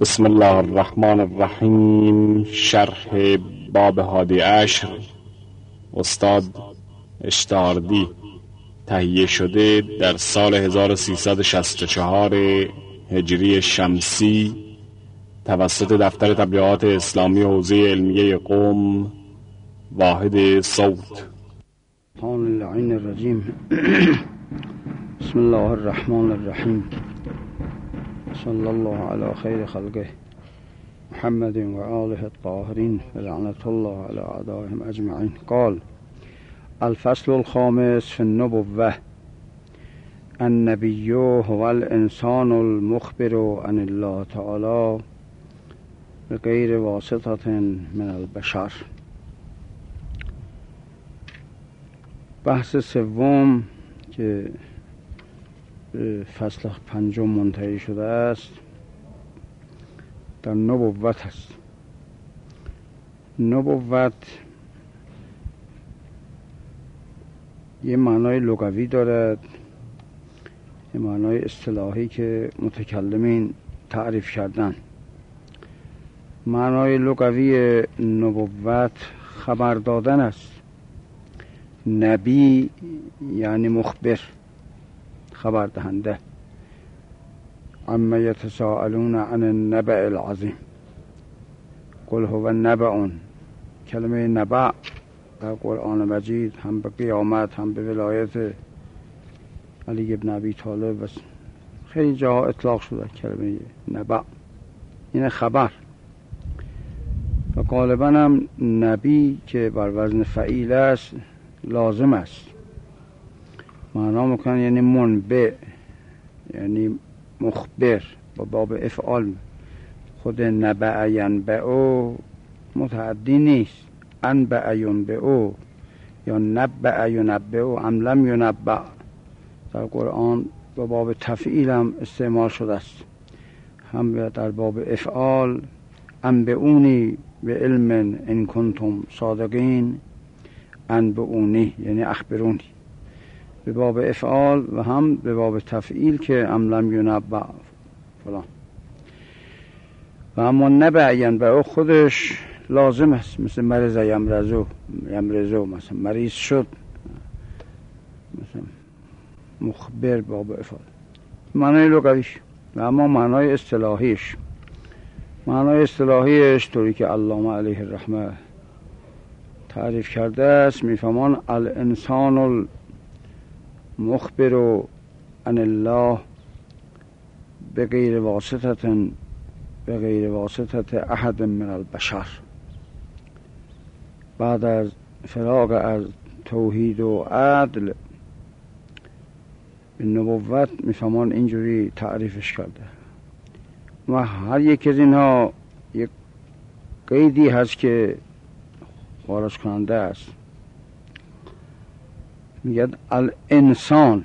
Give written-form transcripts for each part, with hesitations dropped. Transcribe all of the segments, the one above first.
بسم الله الرحمن الرحیم. شرح باب هادی عشر، استاد اشتاردی، تهیه شده در سال 1364 هجری شمسی توسط دفتر تبلیغات اسلامی حوزه علمیه قم، واحد صوت. اللعین الرجیم. بسم الله الرحمن الرحیم. صلی الله علی خیر خلقه محمد و آله الطاهرین و لعنت الله علی اعدائهم اجمعین. قال: الفصل الخامس فی النبوة. النبی هو الانسان المخبر عن الله تعالی بغیر واسطة من البشر. بحث سوم که فصل پنجم منتهی شده است در نبوت است. نبوت یه معنای لغوی دارد، یه معنای اصطلاحی که متکلمین تعریف کردن. معنای لغوی نبوت خبر دادن است. نبی یعنی مخبر، خبر دهنده. اما یتساءلون عن النبأ العظیم قل هو نبأ. کلمه نبأ در قرآن مجید هم به قیامت هم به ولایت علی ابن ابی طالب و خیلی جاها اطلاق شده کلمه نبأ، این خبر. و غالبا هم نبی که بر وزن فعیل است لازم است. معنا میکنه یعنی منبع، یعنی مخبر با باب افعال. خود نبع ینبع متعدی نیست. انبع ینبع یا نبع ینبع ام لم ینبع در قرآن با باب تفعیل هم استعمال شده است، هم در باب افعال. انبئونی به علم ان کنتم صادقین، انبئونی یعنی اخبرونی به باب افعال و هم به باب تفعیل که ام لم ینبع فلان. و اما نبع ینبع خودش لازم است، مثل مرض یمرضو مثلا مریض شد، مثلا مخبر باب افعال. معنای لغویش. و اما معنای اصطلاحیش، معنای اصطلاحیش طوری که علامه علیه الرحمه تعریف کرده است، میفهمان الانسان المخبر عن الله بغیر واسطة احد من البشر. بعد از فراغ از توحید و عدل به نبوت میفهمان اینجوری تعریفش کرده. و هر یک از اینها یک قیدی هست که خارج کننده است. میگه الانسان.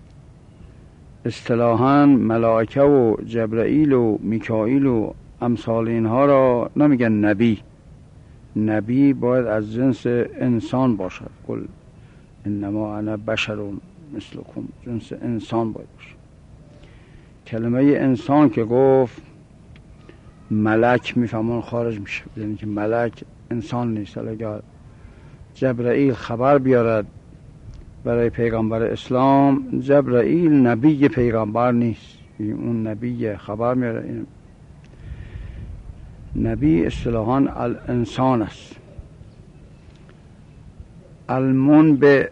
اصطلاحاً ملائکه و جبرائیل و میکائیل و امثال اینها را نمیگن نبی. نبی باید از جنس انسان باشد. قل انما انا بشر مثلکم، جنس انسان باید باشد. کلمه انسان که گفت ملک میفهمون خارج میشه، یعنی که ملک انسان نیست. اگر جبرائیل خبر بیارد برای پیغمبر اسلام، جبرائیل نبی پیغمبر نیست، اون نبی خبر میاره. این نبی اصطلاحاً الانسان است. المنبع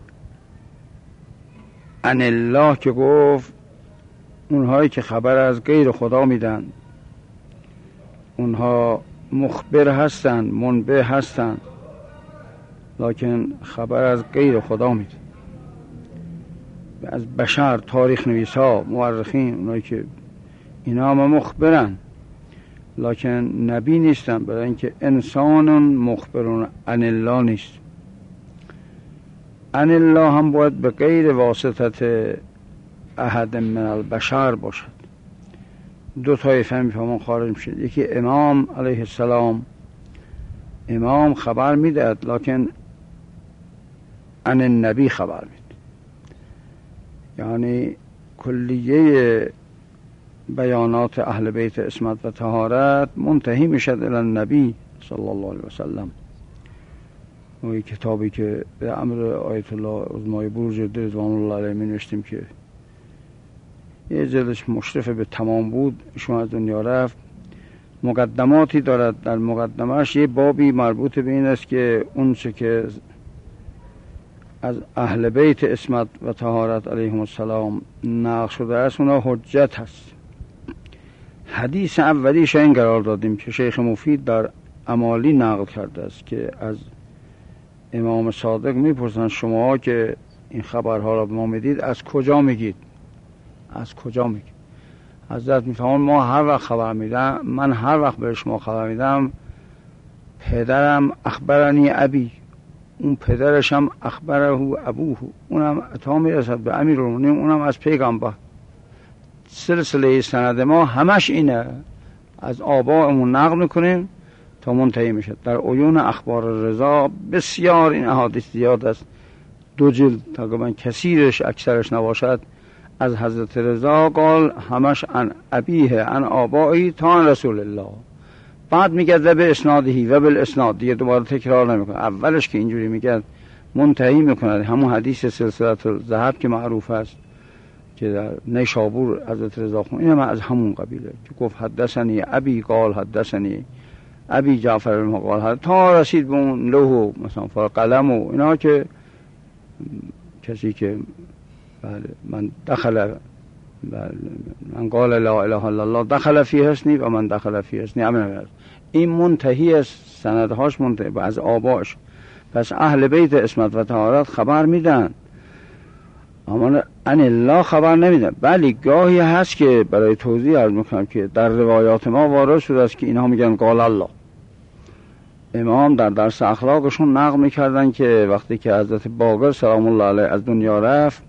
عن الله که گفت اونهایی که خبر از غیر خدا میدن اونها مخبر هستن، منبع هستن، لکن خبر از غیر خدا میدن. از بشر، تاریخ نویسا، مورخین، اونایی که اینا هم مخبرن لکن نبی نیستن، برای اینکه انسان مخبرون عن الله نیست. عن الله هم باید به غیر واسطه احد من البشر باشد. دو طایفه میفهمون خارج میشه. یکی امام علیه السلام، امام خبر میدهد لکن عن النبی خبر میده. یعنی کلیه بیانات اهل بیت عصمت و طهارت منتهی میشد الی النبی صلی الله علیه وسلم. این کتابی که به امر آیت الله عظمای بروج رضوان الله علیه می نوشتیم که یه جلدش مشرف به تمام بود، شما از دنیا رفت، مقدماتی دارد. در مقدمهش یه بابی مربوط به این است که اون چه که از اهل بیت عصمت و طهارت علیهم السلام نقل شده است اونا حجت هست. حدیث اولیش این قرار دادیم که شیخ مفید در امالی نقل کرده است که از امام صادق میپرسن شما که این خبرها را به ما میدید از کجا میگید؟ از کجا میگید؟ حضرت میفهمون ما هر وقت خبر میدم، من هر وقت به شما خبر میدم پدرم اخبرنی ابی، اون پدرش هم اخبره ابوه، اونم عطا میرسد به امیرالمومنین، اونم از پیغمبر. سلسله سند ما همش اینه، از آبائمون نقل میکنیم تا منتهی میشه. در عیون اخبار رضا بسیار این احادیث زیاد است، 2 جلد تقریبا کثیرش اکثرش نباشد. از حضرت رضا قال همش عن ابیه عن آبایی تا عن رسول الله، بعد میگه و به اسنادهی و بالاسناد، دیگه دوباره تکرار نمیکنه. اولش که اینجوری میگه منتهی میکنه همون حدیث سلسله الذهب که معروف است که در نیشابور حضرت رضا خون، این هم از همون قبیله که گفت حدثنی ابی قال حدثنی ابی جعفر قال، تا رسید به اون لوح مثلا قلم و اینا که کسی که بله من دخل من قال لا اله الا الله دخل فی حسنی و من دخل فی حسنی امن. این منتهی است، سندهاش منتهی از آباش. پس اهل بیت عصمت و طهارت خبر میدن، اما ان الله خبر نمیدن. ولی گاهی هست که برای توضیح عرض میکنم که در روایات ما وارد شده است که اینها میگن قال الله. امام در درس اخلاقشون نقل میکردن که وقتی که حضرت باقر سلام الله علیه از دنیا رفت،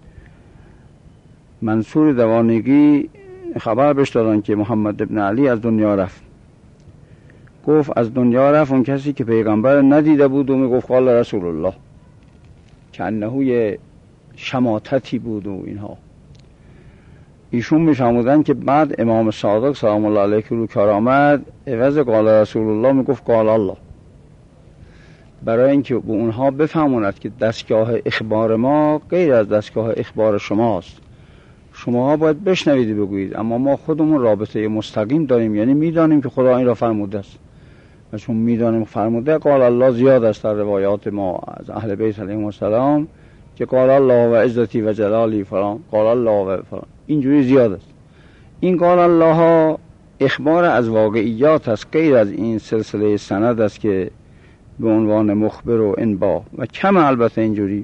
منصور دوانگی خبر بهش دادن که محمد ابن علی از دنیا رفت. گفت از دنیا رفت اون کسی که پیغمبر ندیده بود و میگفت قال رسول الله، که انه یه شماتتی بود و اینها. ایشون میفهمودن که بعد امام صادق سلام الله علیه که رو کار آمد عوض قال رسول الله میگفت قال الله، برای اینکه به اونها بفهموند که دستگاه اخبار ما غیر از دستگاه اخبار شماست. شما باید بشنوید بگویید، اما ما خودمون رابطه مستقیم داریم، یعنی میدانیم که خدا این را فرموده است و چون میدانیم فرموده قال الله زیاد است در روایات ما از اهل بیت علیهم السلام که قال الله و عزتی و جلالی فلان، قال الله و فلان، اینجوری زیاد است. این قال الله اخبار از واقعیات است، غیر از این سلسله سند است که به عنوان مخبر و انبا و کم البته اینجوری.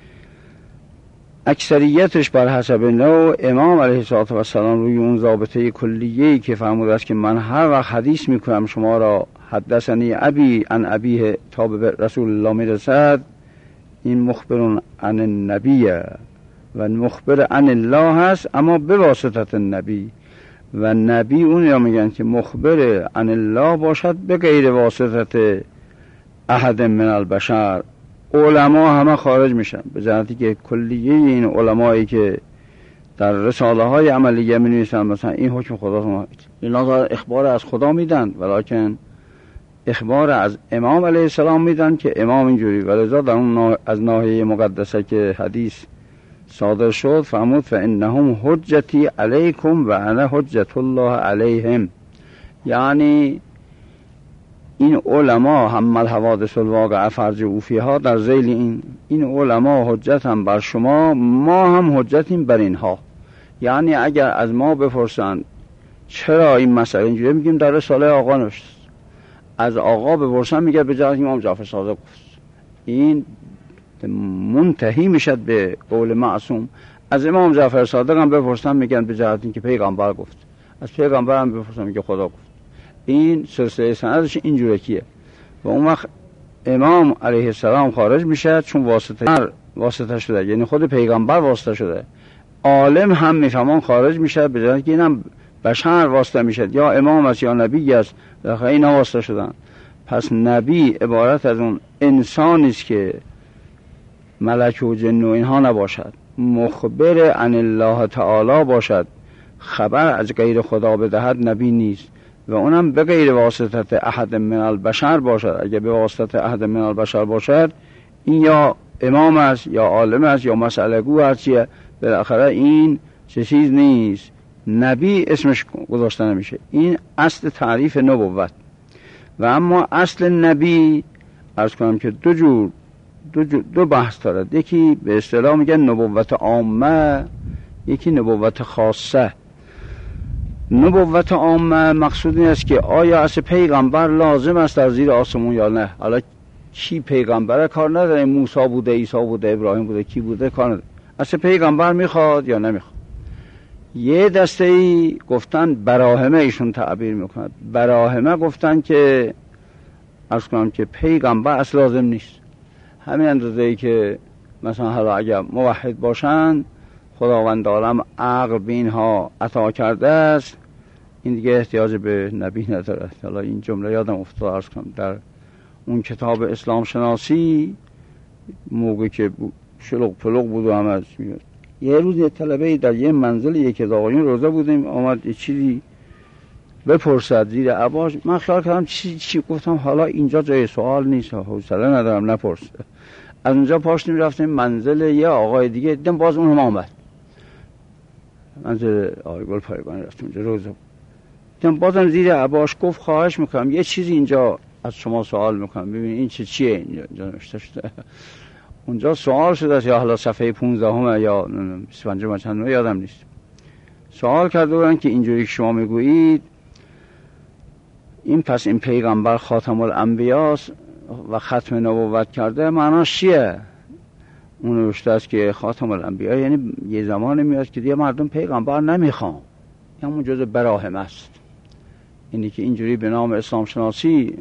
اکثریتش بر حسب نوع امام علیه السلام روی اون ضابطه کلیه‌ای که فرموده است که من هر وقت حدیث میکنم شما را حدثنی ابی عن ابیه تا به رسول الله میرسد، این مخبر عن النبی و مخبر عن الله هست، اما به واسطه النبی. و نبی اون را میگن که مخبر عن الله باشد به غیر واسطه احد من البشر. علما همه خارج میشن به جهتی که کلیه این علمایی که در رساله های عملیه می نویسن مثلا این حکم خدا، اینا اخبار از خدا میدن، ولیکن اخبار از امام علیه السلام میدن که امام اینجوری. ولذا در اون از ناحیه مقدسه که حدیث صادر شد فرمود فانهم حجتی علیکم و انا حجت الله علیهم، یعنی این علما هم الحوادث الواقعه فرج اوفیها در ذیل این علما حجت هم بر شما، ما هم حجتیم بر اینها. یعنی اگر از ما بپرسن چرا این مسئله اینجوری، میگیم در رساله آقا نوشته. از آقا بپرسن میگه به جهت امام جعفر صادق گفت. این منتهی میشد به قول معصوم. از امام جعفر صادق هم بپرسن میگن به جهت اینکه پیغمبر گفت. از پیغمبر هم بپرسن میگه خدا گفت. این سلسله سندش اینجوری کیه. و اون وقت امام علیه السلام خارج میشه چون واسطه شده، یعنی خود پیغمبر واسطه شده. عالم هم میفهمان خارج میشه به جای که اینم بشر واسطه میشه، یا امام است یا نبی است، در اینا واسطه شدن. پس نبی عبارت از اون انسانی است که ملک و جن و اینها نباشد، مخبر عن الله تعالی باشد خبر از غیر خدا بدهد نبی نیست و اونم به غیر واسطه احد من البشر باشد. اگه به واسطه احد من البشر باشد این یا امام است یا عالم است یا مسئله گو است، یا بالاخره این چه چیز نیست، نبی اسمش گذاشته نمیشه. این اصل تعریف نبوت. و اما اصل نبی عرض کنم که دو بحث دارد. یکی به اصطلاح میگن نبوت عامه، یکی نبوت خاصه. نبوت عامه مقصود این است که آیا اصل پیغمبر لازم است در زیر آسمون یا نه. حالا کی پیغمبره کار نداره، موسی بوده، عیسی بوده، ابراهیم بوده، کی بوده کار نداره، اصل پیغمبر میخواد یا نمیخواد. یه دسته ای گفتن براهمه، ایشون تعبیر میکند براهمه، گفتن که عرض کنم که پیغمبر اصل لازم نیست. همین اندازه ای که مثلا حالا اگر موحد باشن خداوند عالم عقل به اینها عطا کرده است، این دیگه احتیاج به نبی نداره. حالا این جمله یادم افتاد عرض کنم در اون کتاب اسلام شناسی موقعی که شلوغ پلوغ بود و همه میاد. یه روز یه طلبه در یه منزل یک از آقایون روزه بودیم، آمد یه چیزی بپرسد زیر عباش. من خیال کردم چی گفتم حالا اینجا جای سوال نیست، حوصله ندارم نپرسه. از اونجا پاشتیم رفتیم منزل یه آقای دیگه، دیدم باز اون هم آمد منزل آقای گل پایگانی، رفتیم اونجا روزه. دیدم بازم زیر عباش گفت خواهش میکنم یه چیزی اینجا از شما سوال میکنم، ببینید این چیه اینجا نوشته شده. اونجا سوال شده یا حالا صفحه 15 یا 25 چند یادم نیست. سوال کرده بودن که اینجوری که شما میگویید این پس این پیغمبر خاتم الانبیاست و ختم نبوت کرده، معناش چیه؟ اون نوشته است که خاتم الانبیا یعنی یه زمان میاد که دیگه مردم پیغمبر نمیخوان، همون جزء براهمه است. اینی که اینجوری به نام اسلام شناسی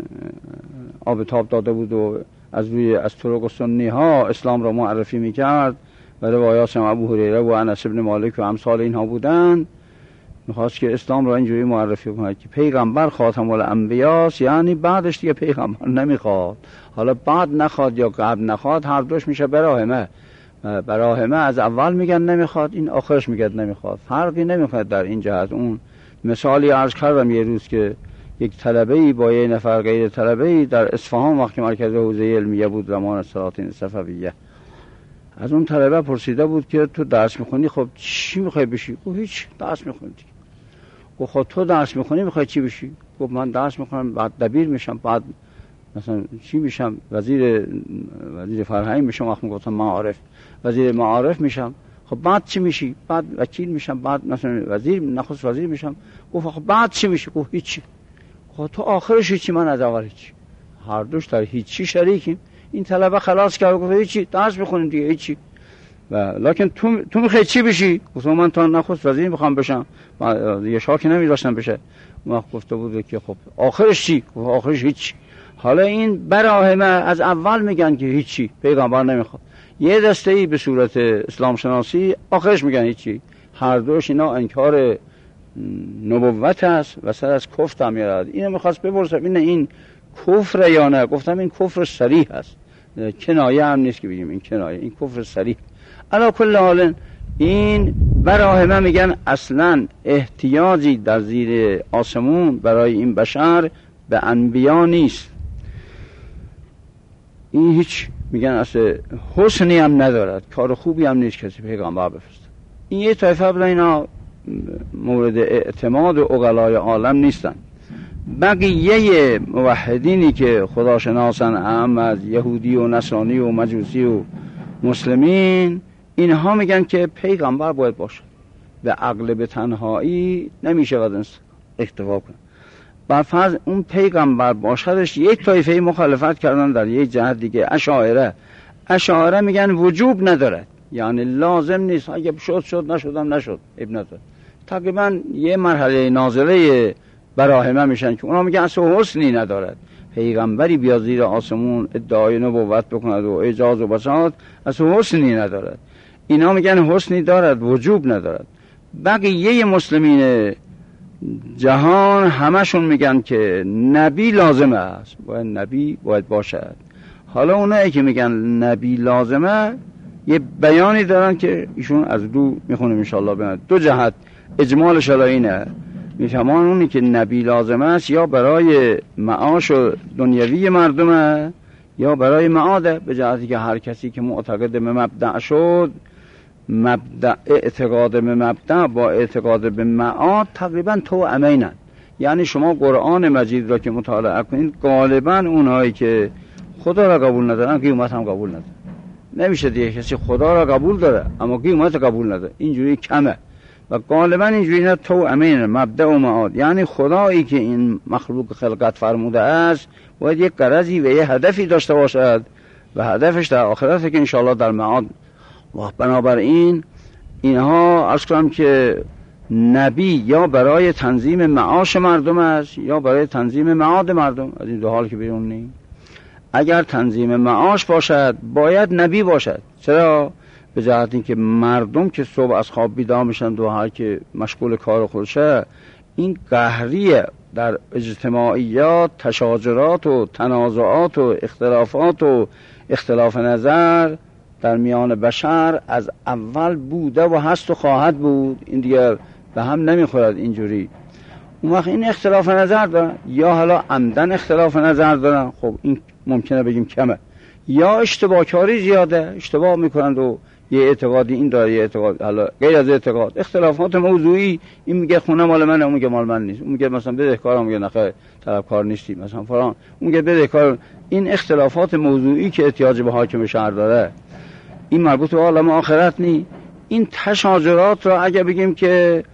آب تاب داده بود و از طرق سنی ها اسلام را معرفی میکرد و روایات هم ابو هریره و انس بن مالک و امثال اینها بودن. میخواست که اسلام را اینجوری معرفی کنه که پیغمبر خاتم الانبیاست، یعنی بعدش دیگه پیغمبر نمیخواد. حالا بعد نخواد یا قبل نخواد، هر دوش میشه براهمه. براهمه از اول میگن نمیخواد، این آخرش میگن نمیخواد، فرقی نمیخواد در این جهت. اون مثالی عرض کردم یه روز که یک طلبه‌ای با یه نفر غیر طلبه‌ای در اصفهان وقتی مرکز حوزه علمیه بود زمان سلاطین صفویه، از اون طلبه پرسیده بود که تو درس میخونی، خب چی میخوای بشی؟ گفت هیچ، درس میخونی. گفت خب تو درس میخونی میخوای چی بشی؟ گفت من درس میخونم بعد دبیر میشم، بعد مثلا چی میشم، وزیر فرهنگ میشم، وقتی گفتم معارف وزیر معارف میشم. خب بعد چی میشی؟ بعد وکیل میشم، بعد مثلا وزیر نخست وزیر میشم. گفت خب بعد چی میشی؟ گفت هیچی. خب تو آخرش هیچی، من از اول هیچی، هر دوش در هیچی شریکیم. این طلبه خلاص کرد گفت هیچی، درس بخونیم دیگه هیچی. و لکن تو میخوای چی بشی؟ گفت من تا نخست وزیر میخوام بشم، یه شاکی نمیذاشتم بشه. ما گفته بود که خب آخرش چی؟ گفت آخرش هیچی. حالا این براهمه از اول میگن که هیچی، پیغمبر نمیخواد. یه دسته‌ای به صورت اسلام شناسی آخرش میگن هیچی. هر دوش اینا انکار نبوت است و سر از کفر میاد. اینو میخواست بپرسم این کفر یا نه؟ گفتم این کفر صریح است، کنایه هم نیست که بگیم این کنایه، این کفر صریح. علی کل حال این براهمه میگن اصلا احتیاجی در زیر آسمون برای این بشر به انبیا نیست. این هیچ میگن اصلا حسنی هم ندارد، کار خوبی هم نیست کسی پیغمبر بفرسته. این یه طایفه بلا اینا مورد اعتماد و عقلای عالم نیستن. بقیه موحدینی که خداشناسن، اهم از یهودی و نصرانی و مجوسی و مسلمین، اینها میگن که پیغمبر باید باشه و عقل به تنهایی نمیشه و اکتفا کنه. بر فرض اون پیغمبر باشدش یک طایفه مخالفت کردن در یک جهت دیگه. اشاعره میگن وجوب نداره، یعنی لازم نیست، اگه شد نشدم نشد اب نداره. تقریبا یه مرحله نازله براهمه میشن که اونا میگن اصلا حسنی ندارد، پیغمبری بیا زیر آسمون ادعای نبوت بکند و اعجاز و بساط، اصلا حسنی ندارد. اینا میگن حسنی دارد، وجوب ندارد. بقیه مسلمین جهان همشون میگن که نبی لازمه است، نبی باید باشد. حالا اونایی که میگن نبی لازمه یه بیانی دارن که ایشون از دو میخونیم انشاءالله. دو جهت اجمالش حالا اینه، میفهمان اونی که نبی لازم است یا برای معاش و دنیوی مردمه یا برای معاده، به جهتی که هر کسی که معتقد به مبدأ شد، مبدأ اعتقاد به مبدأ با اعتقاد به معاد تقریبا توأمینن. یعنی شما قرآن مجید را که مطالعه کنید، غالبا اونهایی که خدا را قبول ندارن قیامت هم قبول ندارن. نمیشه دیگه کسی خدا را قبول داره اما قیامت قبول نداره، اینجوری کمه. و غالبا اینجوری نه توأمین مبدأ و معاد، یعنی خدایی که این مخلوق خلقت فرموده است باید یک غرضی و یک هدفی داشته باشد و هدفش در آخرته که انشاءالله در معاد. و بنابراین اینها عرض کنم که نبی یا برای تنظیم معاش مردم است یا برای تنظیم معاد مردم، از این دو حال که بیرون نیست. اگر تنظیم معاش باشد باید نبی باشد. چرا؟ به جهت اینکه مردم که صبح از خواب بیدار میشن و هر که مشغول کار خودشه، این قهریه در اجتماعیات، تشاجرات و تنازعات و اختلافات و اختلاف نظر در میان بشر از اول بوده و هست و خواهد بود. این دیگر به هم نمیخورد اینجوری. اون وقت این اختلاف نظر دارن یا حالا عمدن اختلاف نظر دارن، خب این ممکنه بگیم کمه، یا اشتباه کاری زیاده، اشتباه میکنند و یه اعتقادی این داره، یه اعتقاد حالا غیر از اعتقاد، اختلافات موضوعی، این میگه خونه مال منه، اون میگه مال من نیست، اون میگه مثلا بدهکارم، میگه نخیر طلبکار نیستی مثلا فلان، اون میگه بدهکار. این اختلافات موضوعی که احتیاج به حاکم شهر داره، این مربوط به عالم آخرت نی. این تشاجرات را اگه بگیم که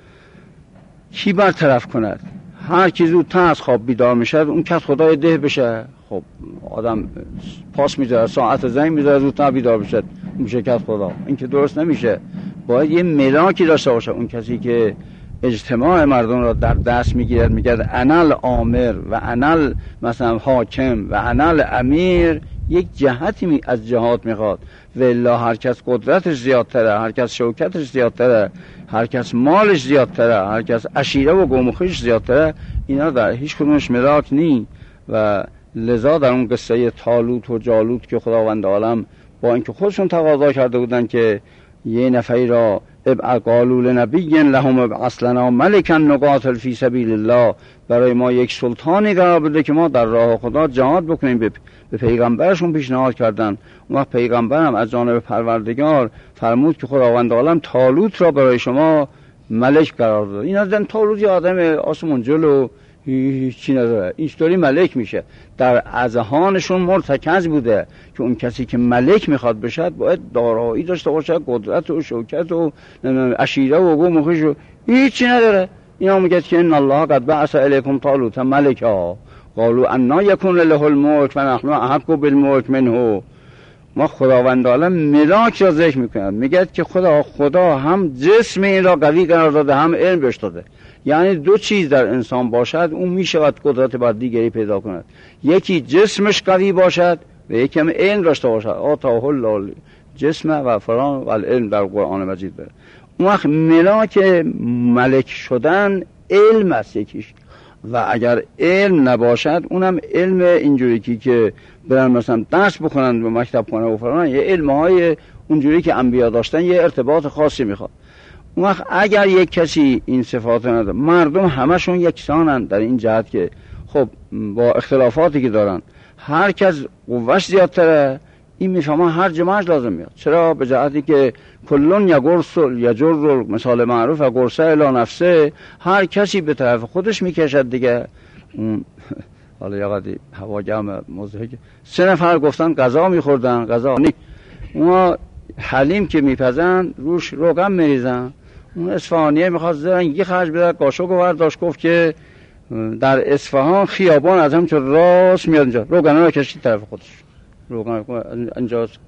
کی برطرف کند، هر کی زودتر از خواب بیدار میشه اون کس خدای ده بشه. خب آدم پاس میذاره، ساعت زنگ میذاره، زودتر بیدار بشه، میشه کس خدا. این که درست نمیشه. باید یه ملاکی داشته باشه اون کسی که اجتماع مردم را در دست میگیرد، میگه انال آمر و انال مثلا حاکم و انال امیر، یک جهتی از جهات میخواد. و الا هر کس قدرتش زیادتره، هر کس شوکتش زیادتره، هر کس مالش زیادتره، هر کس عشیره و گمخش زیادتره، اینا در هیچ کدومش ملاک نی. و لذا در اون قصه طالوت و جالوت که خداوند عالم با اینکه خودشون تقاضا کرده بودن که یه نفری را قالوا لنبی لهم ابعث لنا ملکا نقاتل فی سبیل الله، برای ما یک سلطانی قرار بده که ما در راه خدا جهاد بکنیم. به پیغمبرشون پیشنهاد کردن. اون وقت پیغمبرم از جانب پروردگار فرمود که خداوند عالم طالوت را برای شما ملک قرار داد. این از طالوت یه آدم آسمون جلو هیچی نداره، اینطوری ملک میشه. در اذهانشون مرتکز بوده که اون کسی که ملک میخواد بشه باید دارایی داشته باشه، قدرت و شوکت و عشیره و گم و خوش و هیچی نداره. اینا میگه که ان الله قد بعث الیکم طالوت ملکا قالوا انا یکون له الملک و نحن احق بالملک منه. ما خداوند عالم ملاک را ذکر میکنه، میگه که خدا هم جسم این را قوی قرار داده، هم علم بهش داده. یعنی دو چیز در انسان باشد اون میشود قدرت بر دیگری پیدا کند. یکی جسمش قوی باشد و یکی هم علم داشته باشد. آتاه الله جسم و فران و العلم در قرآن مجید بره. اون وقت ملاک ملک شدن علم است یکیش. و اگر علم نباشد اونم علم اینجوری که برن مثلا درس بخونن به مکتب خانه و فران، یه علمهای اونجوری که انبیا داشتن یه ارتباط خاصی میخواد. اون وقت اگر یک کسی این صفات نداره، مردم همشون یکسانن در این جهت که خب با اختلافاتی که دارن هر کس قوش زیادتره، این میفهمه هر جمعش لازم میاد. چرا؟ به جهتی که کلون یجر مثال معروف قرصه الی نفسه، هر کسی به طرف خودش میکشد دیگه. اون حالا یقدی هوا گرم مزهک، 3 نفر گفتن غذا میخوردن، غذا اونا حلیم که میپزن روش روغن میریزن. اون اصفهانیه میخواد زرنگی خرج بده، قاشق رو برداشت گفت که در اصفهان خیابان از همچون راست میاد اینجا، روغن رو کشید طرف خودش، روغن اینجاست.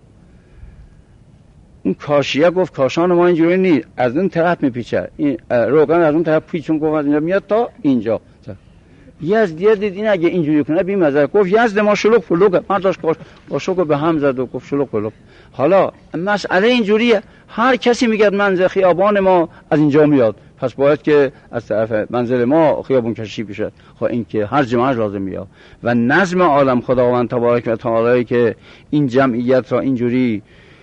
اون کاشیه گفت کاشان ما اینجوری نیست، از اون طرف میپیچه، این روغن از اون طرف پیچون، گفت از اینجا میاد تا اینجا. یزدیه دید این اگه اینجوری کنه بی مزه، گفت یزد ما شلوغ پلوغه، مرداش قاشق رو به هم زد و گفت شلوغ پلوغ. حالا مسئله اینجوریه، هر کسی میگه منزل خیابان ما از اینجا میاد، پس باید که از طرف منزل ما خیابون کشی بشه. خب این که هر جمعش لازم میاد. و نظم عالم خداوند تبارک و تعالی که این جمعیت را اینجوری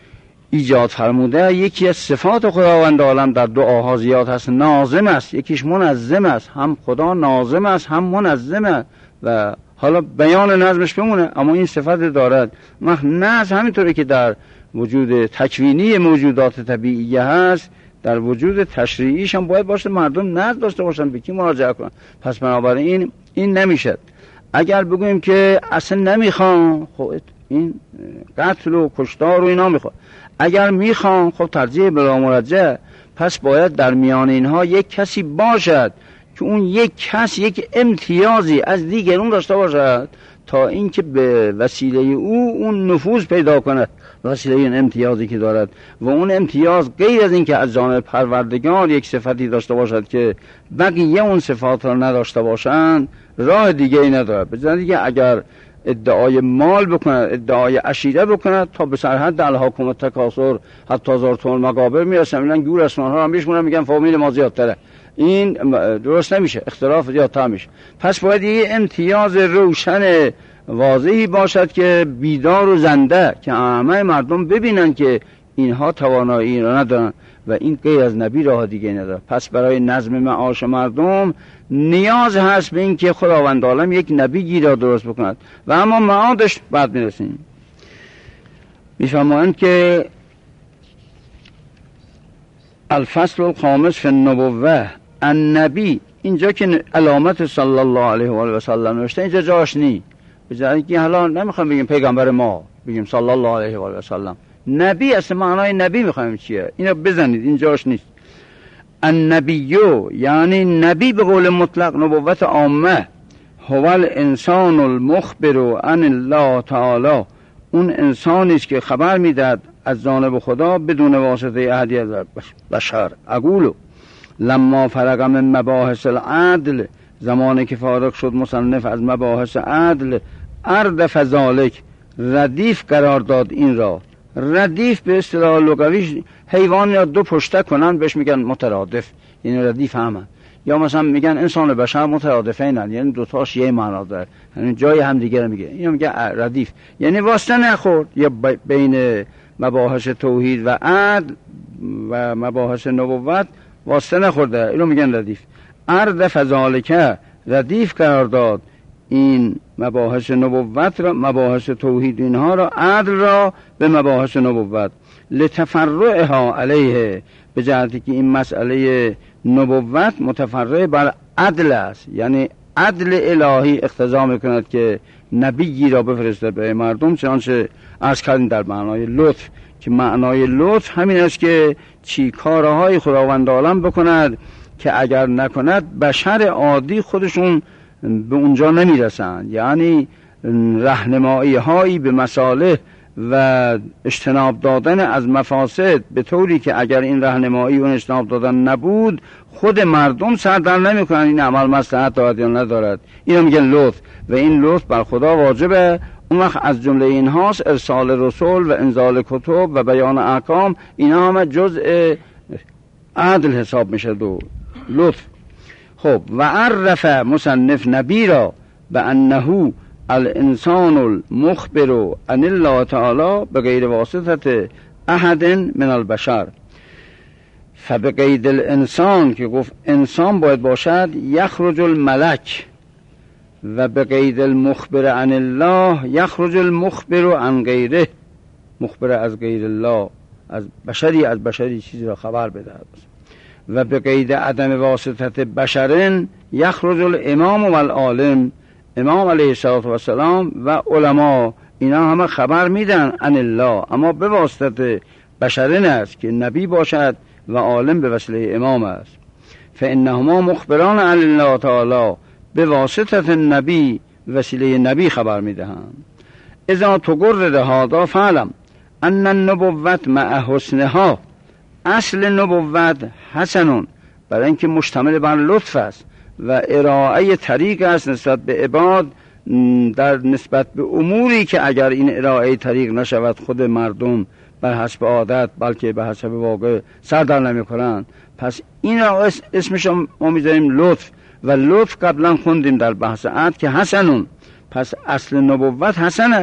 ایجاد فرموده یکی از صفات خداوند عالم در دعاها زیاد هست، ناظم است، یکیش منظم است. هم خدا ناظم است هم منظمه و حالا بیان نظمش بمونه اما این صفت دارد. نظم همینطوره که در وجود تکوینی موجودات طبیعی هست، در وجود تشریعیش هم باید باشه، مردم نظم داشته باشن به کی مراجعه کنن. پس بنابراین این نمیشه. اگر بگوییم که اصلا نمیخوان، خب این قتل و کشتار و اینا میخواد. اگر میخوان خب ترجیح بلا مرجع، پس باید در میان اینها یک کسی باشد که اون یک کس یک امتیازی از دیگرون داشته باشد تا اینکه به وسیله او اون نفوذ پیدا کند، وسیله این امتیازی که دارد. و اون امتیاز غیر از اینکه از جانب پروردگار یک صفتی داشته باشد که بقیه اون صفات را نداشته باشند، راه دیگه ای ندارد. بجز دیگه اگر ادعای مال بکند، ادعای عشیره بکند، تا به سرحد الهاکم التکاثر حتی زرتم المقابر میرسن، میگن گور اسمان ها هم میشمونن، میگن فامیل ما زیادتره. این درست نمیشه، اختلاف زیادتر میشه. پس باید یه امتیاز روشن واضحی باشد که بیدار و زنده، که همه مردم ببینن که اینها توانایی این را ندارن و این غیر از نبی راه دیگه نداره. پس برای نظم معاش مردم نیاز هست به این که خداوند عالم یک نبی گیرا درست بکند و اما معادش بعد میرسیم. میفهمند که الفصل الخامس فی النبوه النبی، اینجا که علامت صلی الله علیه و آله و سلم نوشته اینجا جاش نی. بجای که حالا نمیخوام بگیم پیغمبر ما، بگیم صلی الله علیه و آله و سلم. نبی اصلا معنای نبی میخوایم چیه؟ اینو بزنید، این جاش نیست. النبیو یعنی نبی به قول مطلق نبوت عامه، هو الانسان المخبر عن الله تعالی، اون انسانی است که خبر میداد از جانب خدا بدون واسطه احدی از بشر. اقولو لما فرغ من مباحث العدل، زمانی که فارغ شد مصنف از مباحث عدل، اردف ذالک، ردیف قرار داد این را. ردیف به اصطلاح لغوی حیوان یا دو پشته کنن بهش میگن مترادف، یعنی ردیف همه. یا مثلا میگن انسان و بشر مترادفینن، یعنی دوتاش یه معنا داره، یعنی جای هم دیگه رو میگه. اینو میگه ردیف، یعنی واسطه نخورد یا بین مباحث توحید و عدل و مباحث نبوت واسطه نخورده، اینو میگن ردیف. اردف ذالک، ردیف قرار داد این مباحث نبوت را، مباحث توحید اینها را، عدل را به مباحث نبوت، لتفرعها علیه، به جهتی که این مسئله نبوت متفرع بر عدل است، یعنی عدل الهی اقتضا میکند که نبیی را بفرسته به مردم. چنانچه عرض کردیم در معنای لطف، که معنای لطف همین است که چی کارهای خداوند عالم بکند که اگر نکند بشر عادی خودشون به اونجا نمیرسند، یعنی راهنمایی هایی به مصالح و اجتناب دادن از مفاسد، به طوری که اگر این راهنمایی و اجتناب دادن نبود خود مردم سر در نمیکنن این عمل مصلحت دارد یا ندارد. اینو میگن لطف و این لطف بر خدا واجبه. اون وقت از جمله اینهاست ارسال رسول و انزال کتب و بیان احکام، اینا همه جزء عدل حساب میشه دو لطف. خب و عرف مصنف نبی را به انه الانسان المخبر عن الله تعالی بغیر واسطه احد من البشر. فبقید الانسان که گفت انسان باید باشد، یخرج الملک، و بقید المخبر عن الله یخرج المخبر عن غیره، مخبر از غیر الله، از بشری چیزی را خبر بدهد. و بقید عدم واسطه بشرن یخرج الامام و العالم، امام علیه السلام و علما، اینا همه خبر میدن عن الله، اما به واسطه بشرن است که نبی باشد و عالم به وسیله امام است. فانهما مخبران عن الله تعالی، به واسطه نبی وسیله نبی خبر میدهند. اذا تقرر هذا فعلم ان النبوت مع حسنها، اصل نبوت حسنون، برای اینکه مشتمل بر لطف است و ارائه طریق است نسبت به عباد، در نسبت به اموری که اگر این ارائه طریق نشود خود مردم بر حسب عادت بلکه به حسب واقع سر در نمی کنند. پس این را اسمش ما میذاریم لطف، و لطف قبلا خوندیم در بحث عد که حسنون. پس اصل نبوت حسن است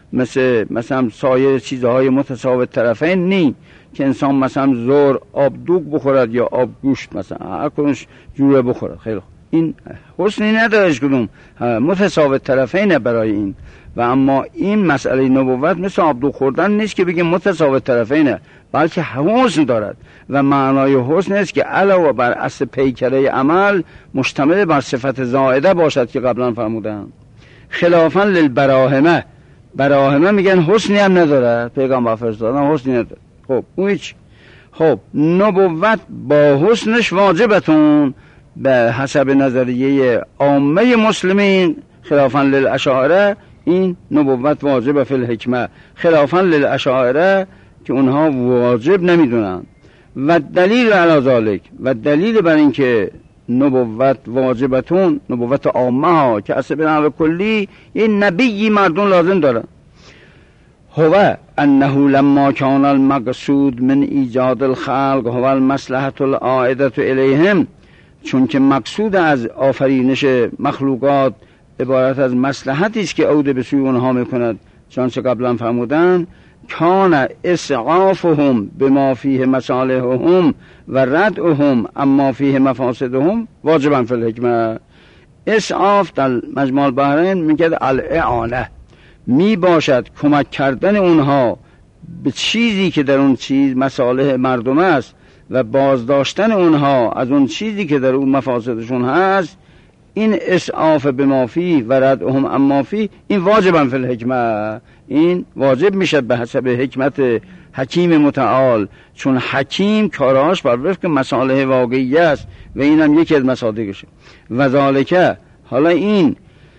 مثلا سایر چیزهای متساوی طرفین نی که انسان مثلا زور آب دوغ بخورد یا آب گوشت، مثلا هر کدومش جوره بخورد. خیلی خوب، این حسنی نداره هیچ کدوم، متساوی طرفینه برای این. و اما این مسئله نبوت مثل آب دوغ خوردن نیست که بگیم متساوی طرفینه، بلکه حسن دارد و معنای حسن است که علاوه بر اصل پیکره عمل مشتمل بر صفت زائده باشد که قبلا فرمودم. خلافا للبراهمه، براهمه میگن حسنی هم نداره، پیغمبر فرستادن حسنی نداره. خب اون هیچ. خب نبوت با حسنش واجبتون به حسب نظریه عامه مسلمین، خلافا للاشاعره این نبوت واجب فی الحکمه، خلافا للاشاعره که اونها واجب نمیدونن. و دلیل علی ذالک، و دلیل بر این که نبوت واجبتون، نبوت عامه ها که اصلا به نحو کلی این نبی مردم لازم دارن، هو انه لما کان المقصود من ایجاد الخلق هو المصلحة العائدة الیهم، چون که مقصود از آفرینش مخلوقات عبارت از مصلحتی است که عود به سوی اونها میکند، چنانچه قبلا فرمودن کان اسعافهم بما فیه مصالحهم و ردعهم اما فیه مفاسدهم واجبا فی الحکمه. اسعاف در مجموع البحرین میگه الاعانه، می باشد کمک کردن اونها به چیزی که در اون چیز مصالح مردم است و بازداشتن اونها از اون چیزی که در اون مفاسدشون هست. این اسعاف به مافی و ردهم اما فی این واجبا فی الحکمه، این واجب میشه به حسب حکمت حکیم متعال، چون حکیم کاراش بر وفق مصالح واقعی است و اینم یکی از مصادیقشه. و ذالکه، حالا این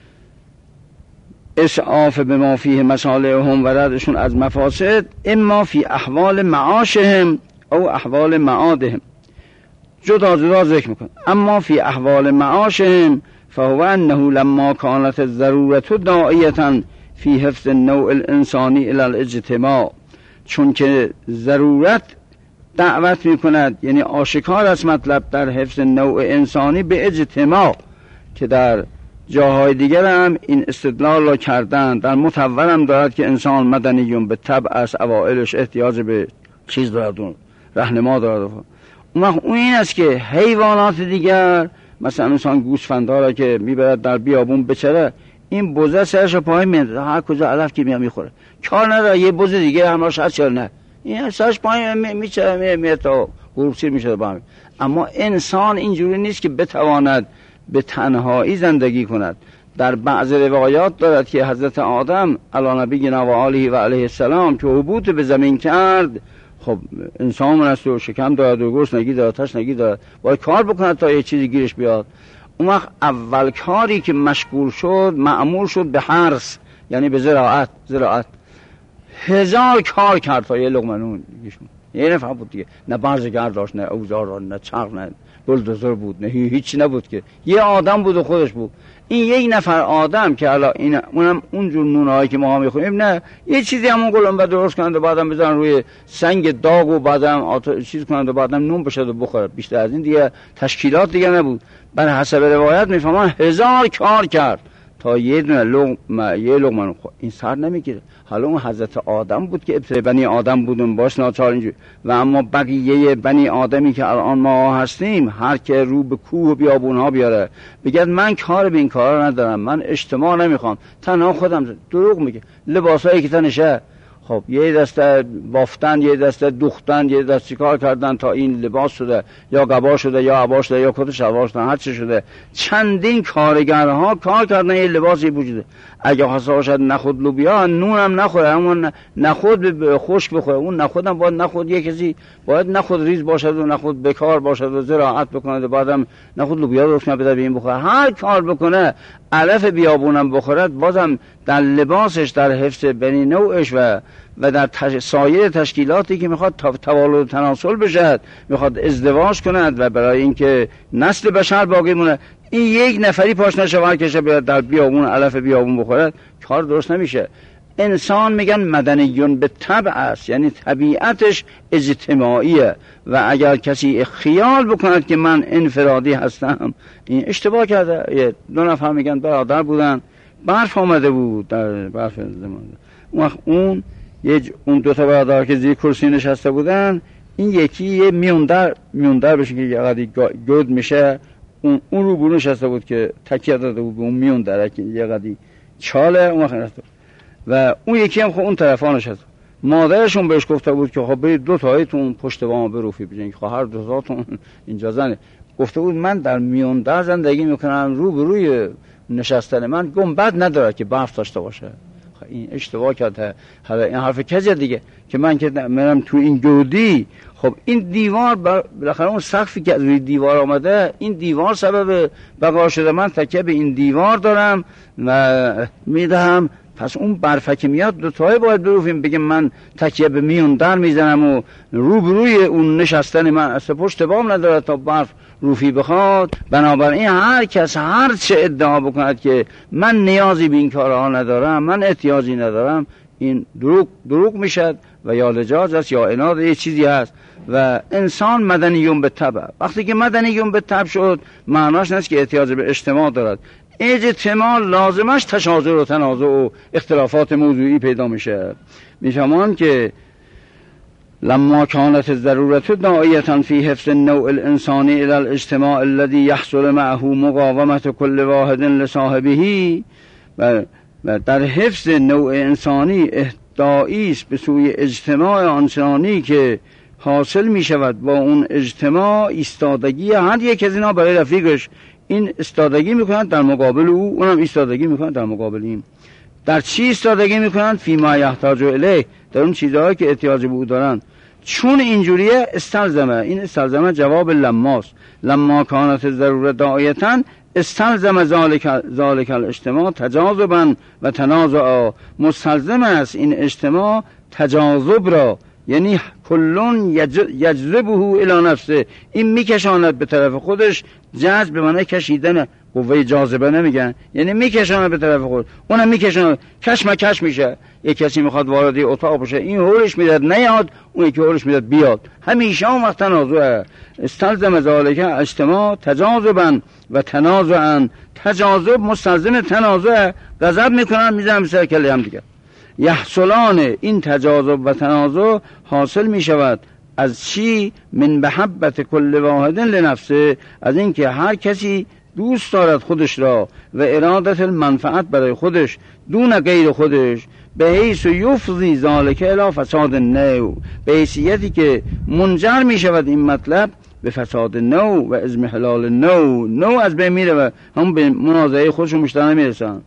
اسعاف به ما فیه مصالحهم و ردشون از مفاسد اما فی احوال معاشهم او احوال معادهم، جدا جدا ذکر میکن. اما فی احوال معاشهم فهو انه لما کانت الضرورت داعیتا فی حفظ النوع الانسانی الی الاجتماع، چون که ضرورت دعوت میکند، یعنی آشکار است مطلب، در حفظ نوع انسانی به اجتماع، که در جاهای دیگر هم این استدلال را کردن. در متور هم دارد که انسان مدنیون به طبع است، اوائلش احتیاج به چیز دارد، رهنما دارد. اون این است که حیوانات دیگر مثلا انسان گوسفندا را که میبرد در بیابون بچره، این بوزه سرش پای میاد، هر کجا علف که میاد میخوره، کار نداره یه بوزه دیگه همراهش هست چرا نه، این سرش پای میچره میاد تا غروب سیر میشه با هم. اما انسان اینجوری نیست که بتواند به تنهایی زندگی کند. در بعض روایات دارد که حضرت آدم علی نبینا و آله و علیه السلام که هبوط به زمین کرد، خب انسان است و شکم دارد و گرسنگی دارد، تشنگی دارد، باید کار بکند تا یه چیزی گیرش بیاد. اون وقت اول کاری که مشغول شد، معمول شد به حرث، یعنی به زراعت. 1000 کار کرد تا یه لقمه نون گیشون. یه نفر بود دیگه، نه برزگر داشت، نه اوزار، نه چرخ، نه بلدوزر بود، نه هیچی نبود، که یه آدم بود و خودش بود. این یک نفر آدم که حالا این اونم اونجور نونهایی که ما میخوریم، نه یه چیزی همون گلنبه درست کنند و بعدم بزنن روی سنگ داغ و بعدم چیز کنند و بعدم نون بشه و بخوره. بیشتر از این دیگه تشکیلات دیگه نبود. بر حسب روایت میفهمن 1000 کار کرد تا یه دونه لقمه خورد. این سر نمیگیره. حالا اون حضرت آدم بود که ابتدای بنی آدم بودن، باش ناچار اینجوری. و اما بقیه بنی آدمی که الان ما هستیم، هر که رو به کوه و بیابونها بیاره بگه من کار به این کارا ندارم، من اجتماع نمیخوام، تنها خودم، دروغ میگه. لباسایی که تنشه، خب یه دسته بافتن، یه دسته دوختن، یه دسته چیکار کردن تا این لباس شده یا قبا شده یا عبا شده یا کت شلوار شده، هر چی شده. چندین کارگرها کار کردن یه لباسی وجوده. اگه خاصه باشد نخود لوبیا، نون هم نخوره، اون نخود خشک بخوره، اون نخود هم باید نخود یه کسی باید نخود ریز باشد و نخود بکار باشد و زراعت بکنه و بعدم نخود لوبیا درست کنه بده به این بخوره. هر کار بکنه، علف بیابونم بخورد، بازم در لباسش، در حفظ بنی نوعش و در سایر تشکیلاتی که میخواد توالد و تناسل بشد، میخواد ازدواج کند و برای اینکه نسل بشر باقی مونه، این یک نفری پاش نشه کشه بیاد در بیابون علف بیابون بخورد، کار درست نمیشه. انسان میگن مدنیون به طبع است، یعنی طبیعتش اجتماعیه و اگر کسی خیال بکند که من انفرادی هستم، این اشتباه کرده. 2 نفر میگن برادر بودن، برف آمده بود در برف زمان، اون دو تا برادر که زیر کرسی نشسته بودن، این یکی یه میوندر بشه که یه قدری گود میشه، اون رو برون نشسته بود که تکیه داده بود به اون میوندر که یه قدری چاله اون نشسته، و اون یکی هم خب اون طرفا نشسته. مادرشون بهش گفته بود که خب برید دو تایتون پشت بام بروفی بجنگ، خب هر دو تاتون اینجا زنه. گفته بود من در میوندر زندگی میکنم، رو به روی نشستن من گنبد نداره که برف داشته باشه. این اشتباه کرده. حالا این حرف کجا دیگه که من که منم تو این گودی، خب این دیوار بالاخره اون سقفی که از روی دیوار آمده، این دیوار سبب بقا شده، من تکیه به این دیوار دارم و میدهم، پس اون برفه که میاد دو تایی باید بروفیم. بگیم من تکیه به میوندر میزنم و روبروی اون نشستن من اصلا پشت بام نداره تا برف روفی بخواد. بنابراین هر کس هر چه ادعا بکند که من نیازی به این کارها ندارم، من احتیاجی ندارم، این دروغ میشد و یا لجاج است یا عناد، یه چیزی هست. و انسان مدنیون به طبع، وقتی که مدنیون به طبع شد معناش نیست که احتیاج به اجتماع دارد. اجتماع لازمش تشاذر و تنازع و اختلافات موضوعی پیدا میشه. میفهمان که لما كانت الضرورة داعية في حفظ النوع الإنساني إلى الاجتماع الذي يحصل معه مقاومة كل واحد لصاحبه، و در حفظ نوع انسانی داعی است به سوی اجتماع انسانی که حاصل می شود با اون اجتماع ایستادگی هر یک از اینا برای رفیقش. این استادگی میکنند در مقابل او، اونم ایستادگی میکنند در مقابل این. در چی ایستادگی میکنند؟ فیما یحتاج الیه، در اون چیزهایی که احتیاج به او دارند. چون اینجوریه استلزمه، این استلزمه جواب لماست. لما کانت الضروره داعیتاً استلزم ذالک الاجتماع تجاذبا و تنازعا، مستلزم است این اجتماع تجاذب را، یعنی کلون یجذبه الی نفسه، این میکشاند به طرف خودش. جذب به معنی کشیدن، قوه جاذبه نمیگن، یعنی میکشاند به طرف خود، اونم میکشاند، کش میشه. یک کسی میخواد وارد اتاق بشه، این هولش میداد نیاد، اون یکی هولش میداد بیاد، همیشه اون وقت تنازع. استلزم ذالک اجتماع تجاذبا و تنازعا، تجاذب مستلزم تنازع، غضب میکنن میزنن سر کله هم دیگه. یحصلان، این تجاذب و تنازع حاصل میشود از چی؟ من محبت کل واحد لنفسه، از اینکه هر کسی دوست دارد خودش را و ارادت المنفعت برای خودش دون غیر خودش، به حیث یفضی ذالک الی فساد النوع، به حیثیتی که منجر می شود این مطلب به فساد نوع و اضمحلال نوع از بین میره و هم به منازعه خودشون مشترک میرسن.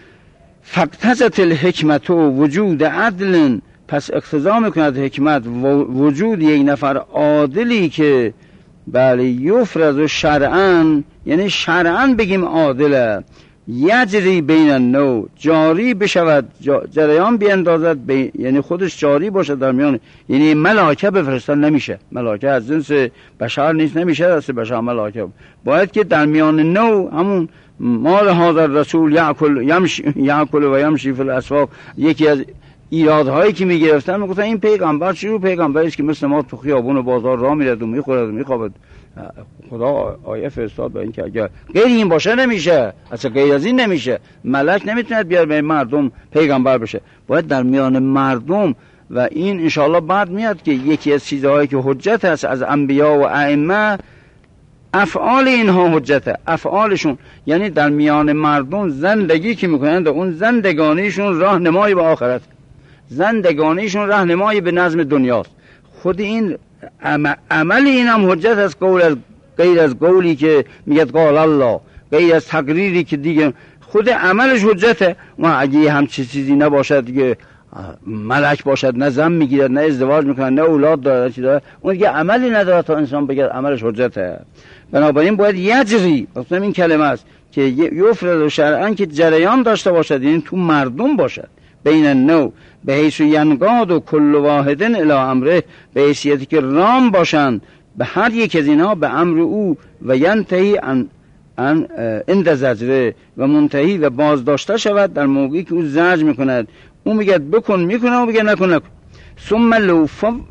فاقتضت الحکمت وجود عدل، پس اقتضا میکند حکمت وجود یک نفر عادلی که بله یفرض و شرعن، یعنی شرعن بگیم عادله، یجری بین النوع، جاری بشود، جریان بیندازد، یعنی خودش جاری باشد در میان، یعنی ملائکه بفرستن نمیشه، ملائکه از جنس بشر نیست، نمیشه دست بشر ملائکه، باید که در میان نوع همون مال حاضر رسول یأکل و یمشی فی الاسواق، یکی از ایرادهایی که میگرفتن میگفتن این پیغمبر چی رو پیغمبری است که مثل ما تو خیابون و بازار راه میرد و میخورد و میخوابد. خدا آیه فرستاد با این که اگر غیر این باشه نمیشه، اصلا غیر از این نمیشه، ملک نمیتونه بیاد به مردم پیغمبر بشه، باید در میان مردم. و این انشاءالله بعد میاد که یکی از چیزهایی که حجت است از انبیا و ائمه، افعال اینها حجته، افعالشون، یعنی در میان مردم زندگی که میکنند اون زندگانیشون راهنمایی به آخرت، زندگانیشون راهنمایی به نظم دنیاست. خود این عمل این هم حجت از قول، غیر از قولی که میگه قال الله، غیر از تقریری که دیگه خود عملش حجته. و اگه همچین چیزی نباشد دیگه ملک باشد، نه زن میگیرد، نه ازدواج میکنه، نه اولاد داره، چی داره، اون دیگه عملی نداره تا انسان بگه عملش حجته. بنابراین باید یجری، اصلا این کلمه است که یفرض شرعاً، که جریان داشته باشد، یعنی تو مردم باشد، بین النوع، به حیث ینقاد و کل واحد الی امره، به حیثیتی که رام باشند به هر یک از اینها به امر او، و ینتهی عند زجره، و منتهی و باز داشته شود در موقعی که او زجر میکند. او میگه بکن میکنه، او میگه نکن. ثم لو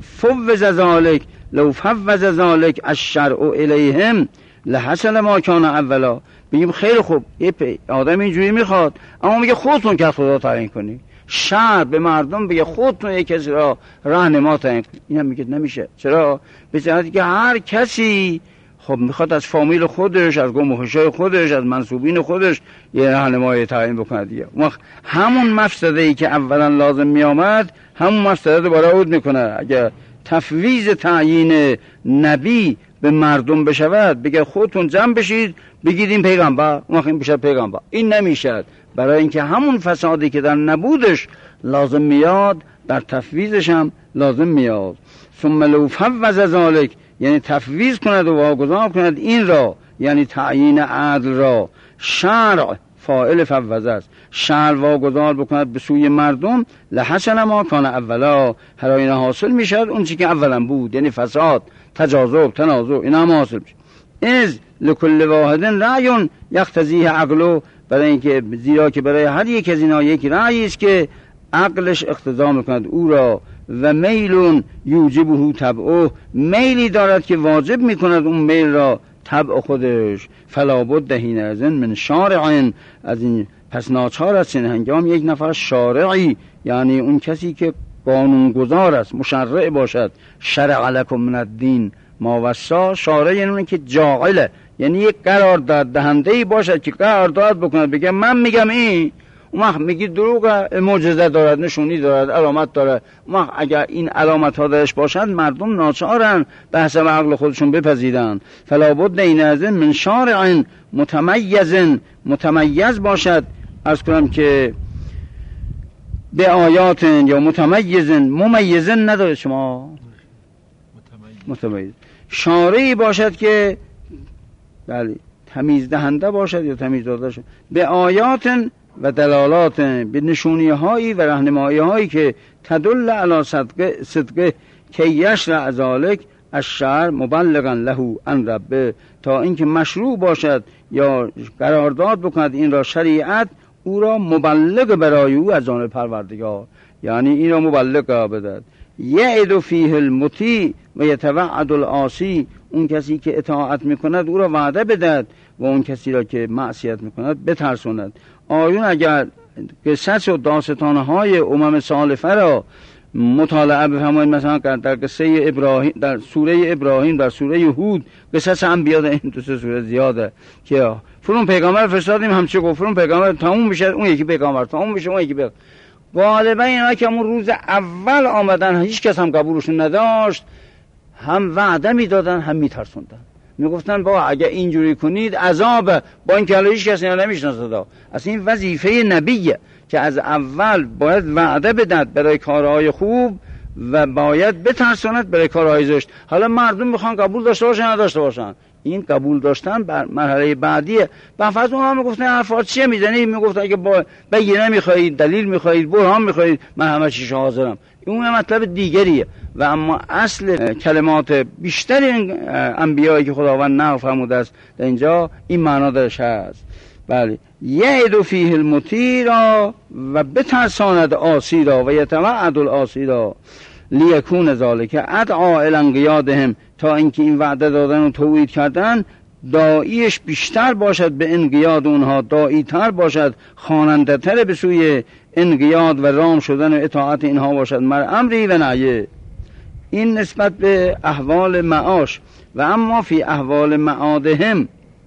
فوض ذالک الشرع الیهم لحصل ما کان اولا. بگیم خیلی خوب، یه آدم اینجوری میخواد، اما میگه خودتون که خدا تعیین کنی، شرع به مردم بگه خودتون یک کسی را راهنما تعیین کنید. این هم میگه نمیشه. چرا؟ به جهتی که هر کسی خب میخواد از فامیل خودش، از قوم و حشای خودش، از منسوبین خودش یه راهنمای تعیین بکنه دیگه. همون مفسده ای که اولا لازم میامد همون مفسده دوباره عود میکنه. اگه تفویض تعیین نبی به مردم بشود، بگه خودتون جمع بشید بگید این پیغمبر، اون این بشه پیغمبر، این نمیشد. برای اینکه همون فسادی که در نبودش لازم میاد در تفویضش هم لازم میاد. ثم لو فوض ذلک، یعنی تفویض کند و واگذار کند این را، یعنی تعیین عدل را، شرع فاعل فوض است، شرع واگذار بکند به سوی مردم، لحسن ما کان اولا، هر آینه حاصل میشد اون چی که اولا بود، یعنی فساد، تجاذب، تنازع، اینا هم حاصل میشه. از لکل واحد رأی یقتضیه عقلو، برای اینکه زیرا که برای هر یک از اینا یک رأیی است که عقلش اقتضا میکند او را، و میل یوجبه طبعه، میلی دارد که واجب میکند اون میل را طبع خودش. فلا بد حینئذ من شارع، از این پس ناچار است این هنگام یک نفر شارعی، یعنی اون کسی که قانونگذار است، مشرع باشد. شرع لکم من الدین ما وصا، شارع یعنی اون که جاعله، یعنی یک قرارداد دهنده‌ای باشد که قرارداد بکنه، بگه من میگم این، اون وقت میگی دروغ، معجزه دارد، نشونی دارد، علامت دارد. اون وقت اگر این علامت ها درش باشد مردم ناچارن به حسب عقل خودشون بپذیرن. فلا بد حینئذ من شارع متمیز، متمیز باشد، عرض کنم که به آیات یا متمیز، ممیز نداره شما متمیز، شارعی باشد که بله تمیز دهنده باشد یا تمیز داده شد، به آیات و دلالات، به نشونی هایی و راهنمایی هایی که تدل علی صدق که یشرع ذلک الشرع مبلغا له عن ربه، تا اینکه مشروع باشد یا قرارداد بکند این را شریعت او را مبلغ برای او از جانب پروردگار، یعنی این را مبلغ قرار بدهد. یعد فیه المطیع و یتوعد العاصی، اون کسی که اطاعت میکند او را وعده بدهد و اون کسی را که معصیت میکند بترساند. آیون اگر قصص و داستانهای امم سالفه را مطالعه بفرمایید، مثلا در قصه ابراهیم، در سوره ابراهیم، در سوره هود، قصص انبیا در این دو سوره زیاده که فرون پیغمبر فرستادیم همچه گفت، فرون پیغمبر تموم میشه اون یکی پیغمبر تموم میشه اون یکی پیغمبر. غالبا اینا که اون روز اول آمدن هیچ کس هم قبولشون نداشت، هم وعده میدادن هم میترسوندن، میگفتن با اگه اینجوری کنید عذاب، با این که هیچ کس اینا نمیشناسه. اصلا این وظیفه نبیه که از اول باید وعده بدهد برای کارهای خوب و باید بترساند برای کارهای زشت. حالا مردم میخوان قبول داشته باشن نداشته باشن، این قبول داشتن بر مرحله بعدیه. بعضی اونها میگفتن حرفات چیه میزنی، میگفتن اگه با بگیره میخواهید، دلیل میخواهید، برهان میخواهید، من همه چیش حاضرم. این مطلب دیگریه. و اما اصل کلمات بیشتر این انبیایی که خداوند نقل فرموده است در اینجا این معنا درش هست. بله، یعد فیه المطیع را و بترساند عاصی را و یتوعد العاصی را، لیکون ذالک ادعا الی انقیادهم، تا اینکه این وعده دادن و توعید کردن داعیش بیشتر باشد به انقیاد اونها، داعی تر باشد، خواننده تر به سوی انقیاد و رام شدن و اطاعت اینها باشد، مر امری و نهیه. این نسبت به احوال معاش. و اما فی احوال معادهم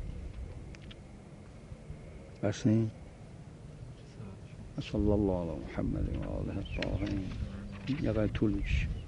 بس نیم. صلی الله علی محمد و آله الطاهرین. یقدر طول میشه.